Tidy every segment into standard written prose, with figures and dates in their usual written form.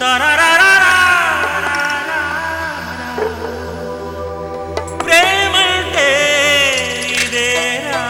ప్రేమంటే ఇదేరా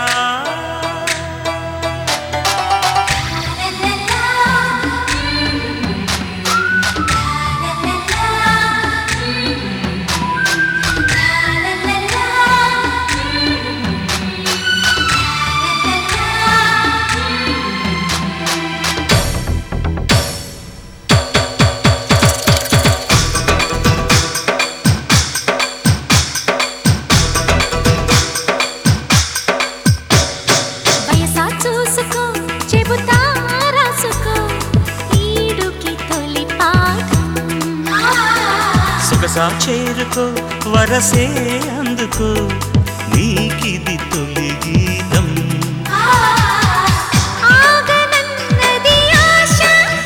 సొగసా చేరుకో వరసే అందుకో నీకిది తొలి గీతం ఆగనన్నది ఆశ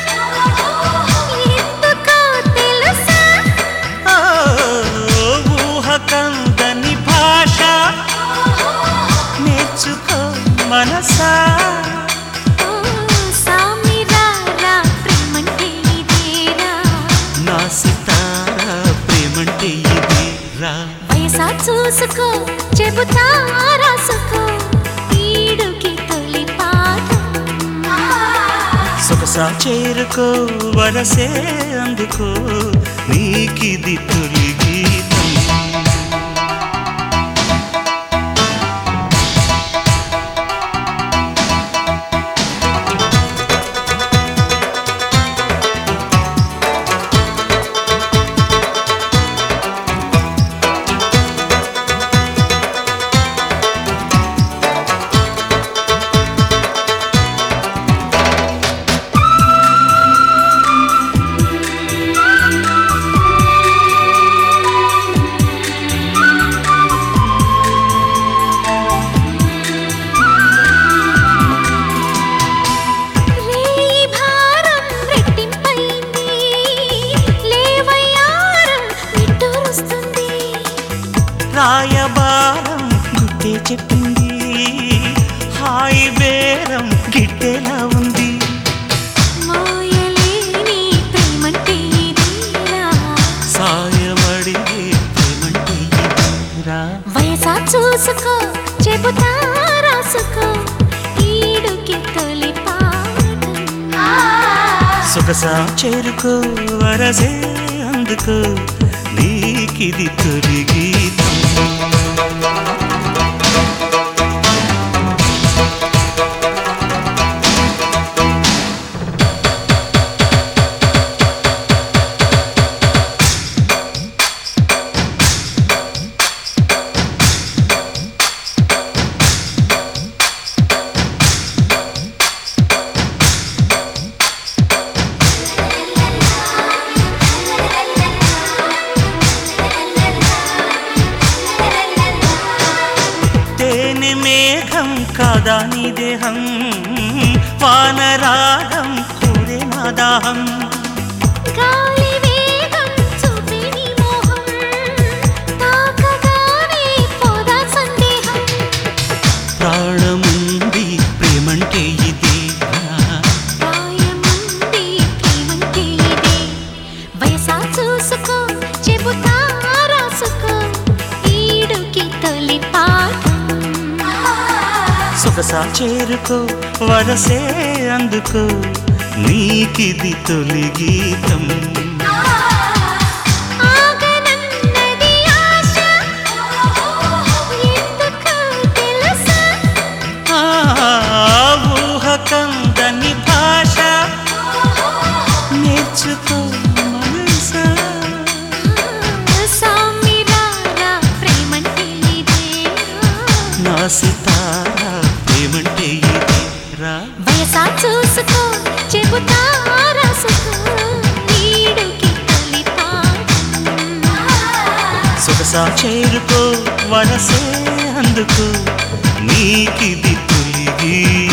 ఎందుకో తెలుసా ఊహ కందని భాష నేర్చుకో మనసా సామిరారా ప్రేమంటే ఇదేరా నా సితారా ప్రేమంటే ఇదేరా వయసా చూసుకో చెబుతా రాసుకో ఈడుకి తొలి పాఠం సొగసా చేరుకో వరసే అందుకో నీకిది తొలి గీతం రాయబారం గుట్టే చెప్పింది హాయి బేరం గిట్టేలా ఉంది మోయలేని ప్రేమంటే ఇదేరా సాయమడిగే ప్రేమంటే ఇదేరా వయసా చూసుకో చెబుతా రాసుకో ఈడుకి తొలి పాఠం సొగసా చేరుకో వరసే అందుకో నీకిది తొలి గీతం మేఘం కాదా నీ దేహం వానరాగం కూరే నా దాహం గాలి వేగం చూపే నీ మోహం తాకగానే పోదా సందేహం ప్రాణముంది ప్రేమంటే ఇదేరా ప్రాయముంది ప్రేమంటే ఇదే వయసా చూసుకో చెబుతా రాసుకో ఈడుకి తొలి పాఠం సొగసా చేరుకో వరసే అందుకో నీకిది తొలి గీతం ఆగనన్నది ఆశ ఎందుకో తెలుసా ఊహ కందని భాష నేర్చుకో మనసా సామిరారా ప్రేమంటే ఇదేరా నా సితారా ప్రేమంటే ఇదేరా వయసా చూసుకో చెబుతా రాసుకో ఈడుకి తొలి పాఠం సొగసా చేరుకో వరసే అందుకో నీకిది తొలి గీతం